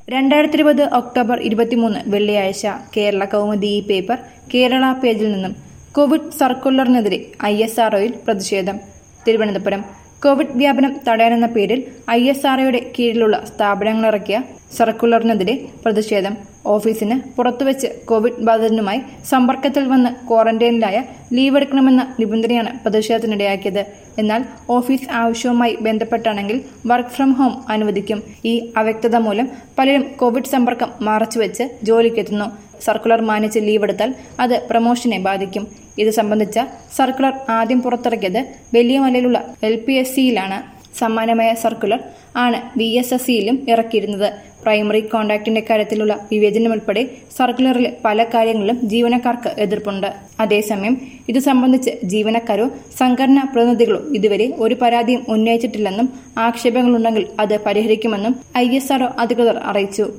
2020 October 23 വെള്ളിയാഴ്ച Kerala Kaumudi paper Kerala പേജിൽ നിന്നും കോവിഡ് സർക്കുലറിനെതിരെ ISROയിൽ പ്രതിഷേധം. തിരുവനന്തപുരം. കോവിഡ് വ്യാപനം തടയാനെന്ന പേരിൽ ISROയുടെ കീഴിലുള്ള സ്ഥാപനങ്ങളിറക്കിയ സർക്കുലറിനെതിരെ പ്രതിഷേധം. ഓഫീസിന് പുറത്തുവച്ച് കോവിഡ് ബാധിതനുമായി സമ്പർക്കത്തിൽ വന്ന് ക്വാറന്റൈനിലായ ലീവെടുക്കണമെന്ന നിബന്ധനയാണ് പ്രതിഷേധത്തിനിടയാക്കിയത്. എന്നാൽ ഓഫീസ് ആവശ്യവുമായി ബന്ധപ്പെട്ടാണെങ്കിൽ വർക്ക് ഫ്രം ഹോം അനുവദിക്കും. ഈ അവ്യക്തത മൂലം പലരും കോവിഡ് സമ്പർക്കം മറച്ചുവെച്ച് ജോലിക്കെത്തുന്നു. സർക്കുലർ മാനിച്ച് ലീവെടുത്താൽ അത് പ്രമോഷനെ ബാധിക്കും. ഇത് സംബന്ധിച്ച സർക്കുലർ ആദ്യം പുറത്തിറക്കിയത് വലിയമലയിലുള്ള LPSCയിലാണ്. സമാനമായ സർക്കുലർ ആണ് VSSCയിലും ഇറക്കിയിരുന്നത്. പ്രൈമറി കോണ്ടാക്ടിന്റെ കാര്യത്തിലുള്ള വിവേചനമുൾപ്പെടെ സർക്കുലറിൽ പല കാര്യങ്ങളിലും ജീവനക്കാർക്ക് എതിർപ്പുണ്ട്. അതേസമയം ഇത് സംബന്ധിച്ച് ജീവനക്കാരോ സംഘടനാ പ്രതിനിധികളോ ഇതുവരെ ഒരു പരാതിയും ഉന്നയിച്ചിട്ടില്ലെന്നും ആക്ഷേപങ്ങളുണ്ടെങ്കിൽ അത് പരിഹരിക്കുമെന്നും ISRO അധികൃതർ അറിയിച്ചു.